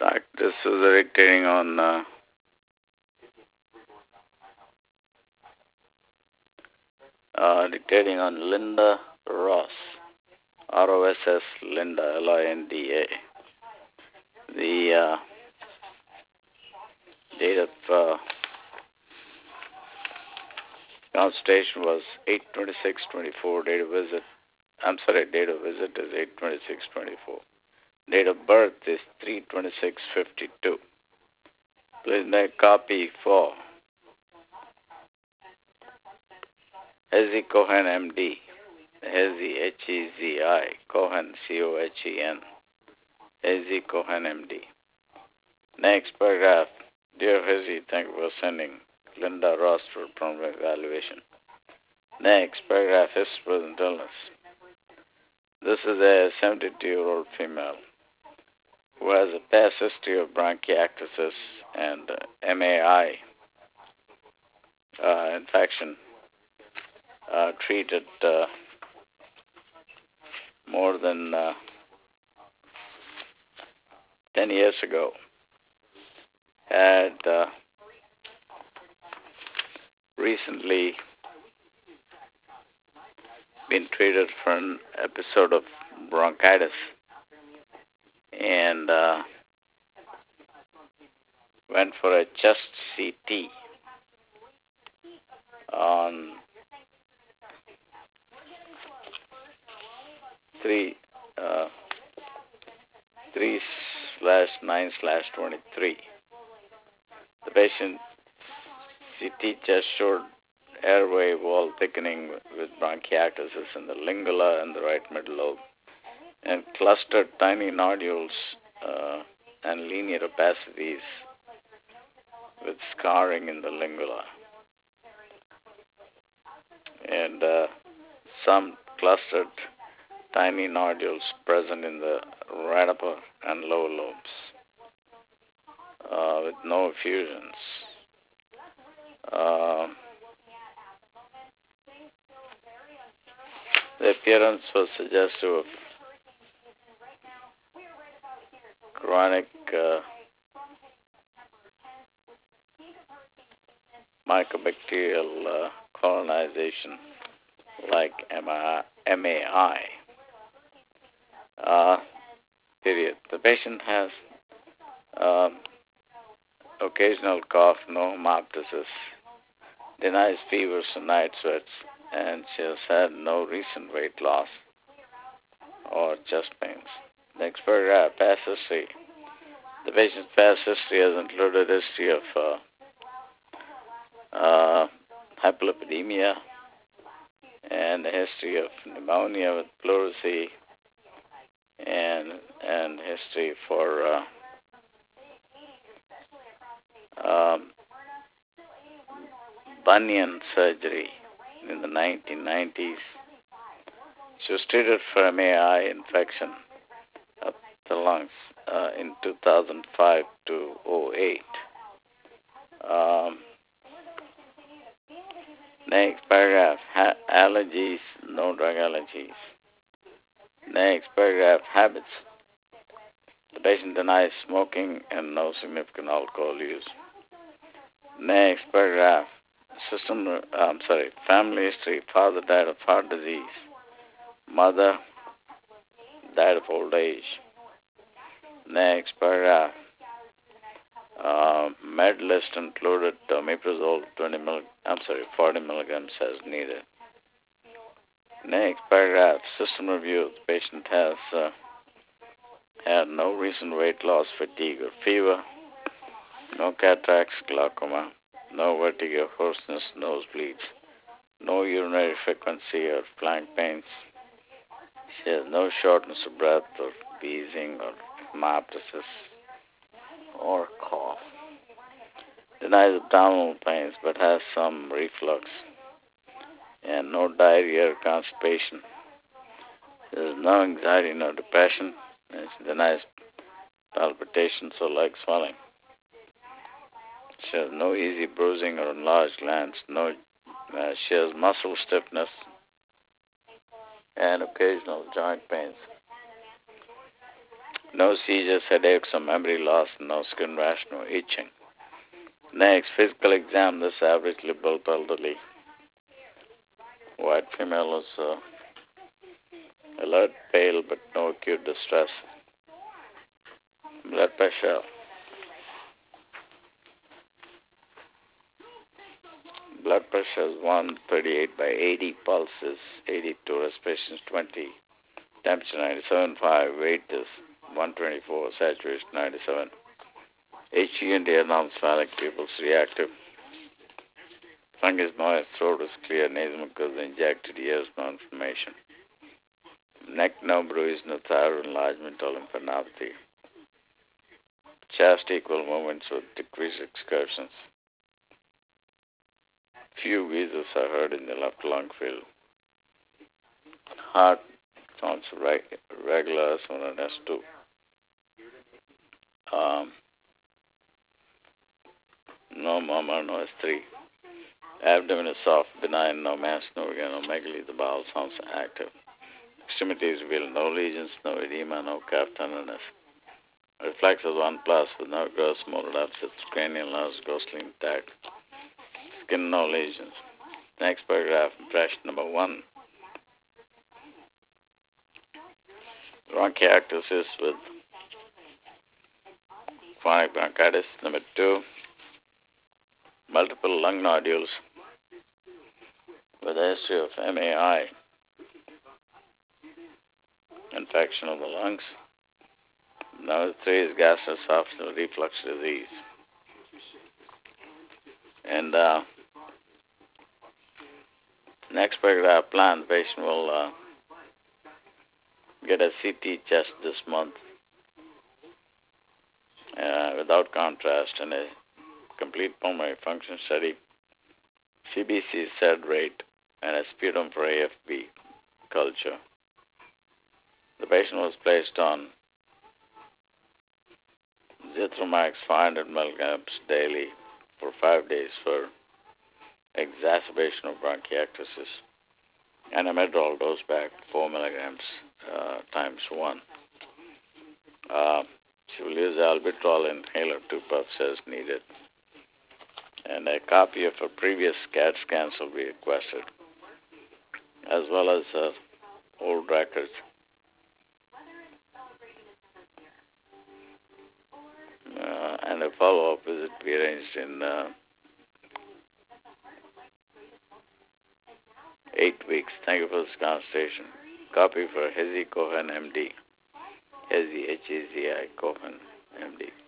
This is dictating on Linda Ross, ROSS Linda, LINDA. The date of consultation was 8/26/24. Date of visit is 8/26/24. Date of birth is 3/26/52. Please make copy for Hezi Cohen, MD. Hezi, Hezi, Cohen, Cohen. Hezi Cohen, MD. Next paragraph. Dear Hezi, thank you for sending Linda Ross for preliminary evaluation. Next paragraph. History present illness. This is a 72-year-old female who has a past history of bronchiectasis and MAI infection, treated more than 10 years ago. Had recently been treated for an episode of bronchitis and went for a chest CT on 3/9/23. The patient CT just showed airway wall thickening with bronchiectasis in the lingula and the right middle lobe, and clustered tiny nodules and linear opacities with scarring in the lingula, and some clustered tiny nodules present in the right upper and lower lobes with no effusions. The appearance was suggestive of chronic mycobacterial colonization like MAI. Period. The patient has occasional cough, no hemoptysis, denies fevers and night sweats, and she has had no recent weight loss or chest pains. Next paragraph, past history. The patient's past history has included history of hyperlipidemia and a history of pneumonia with pleurisy and history for bunion surgery in the 1990s. She was treated for MAI infection of the lungs in 2005 to 08. Next paragraph, allergies, no drug allergies. Next paragraph, habits. The patient denies smoking and no significant alcohol use. Next paragraph, family history. Father died of heart disease. Mother died of old age. Next paragraph, med list included omeprazole 40 milligrams as needed. Next paragraph, system review. The patient has had no recent weight loss, fatigue, or fever, no cataracts, glaucoma, no vertigo, hoarseness, nosebleeds, no urinary frequency or flank pains. She has no shortness of breath or wheezing or hemoptysis or cough. Denies abdominal pains but has some reflux and no diarrhea or constipation. There is no anxiety, no depression, and she denies palpitations or leg swelling. She has no easy bruising or enlarged glands. She has muscle stiffness and occasional joint pains. No seizures, headaches, or memory loss, no skin rash, no itching. Next, physical exam. This averagely built elderly white female is alert, pale, but no acute distress. Blood pressure. Blood pressure is 138 by 80, pulse is 82, respiration is 20, temperature 97.5, weight is 124, saturation 97. HG&D non-sphalic, pupils reactive. Tongue is moist, throat is clear, nasal mucosa injected, ears no inflammation. Neck no bruise, no thyroid enlargement or lymphadenopathy. Chest equal movements with decreased excursions. Few wheezes are heard in the left lung field. Heart sounds regular S1 and S2. No murmur, no S3. Abdomen is soft, benign, no mass, no organomegaly. The bowel sounds active. Extremities reveal no lesions, no edema, no calf tenderness. Reflex is 1 plus with no gross molar abscess. Cranial nerves ghostly intact. Skin no lesions. Next paragraph, impression number 1. Bronchiectasis with chronic bronchitis. Number 2. Multiple lung nodules with a history of MAI, infection of the lungs. Number 3 is gastroesophageal reflux disease. And next paragraph plan, the patient will get a CT chest this month without contrast and a complete pulmonary function study, CBC SED rate, and a sputum for AFP culture. The patient was placed on Zithromax 500 milligrams daily for 5 days for exacerbation of bronchiectasis, and a Medrol dose back 4 milligrams times 1. She will use albuterol inhaler 2 puffs as needed. And a copy of her previous CAT scans will be requested, as well as old records. And a follow-up visit to be arranged in 8 weeks. Thank you for this consultation. Copy for Hezi Cohen, MD. Hezi, Hezi Cohen, MD.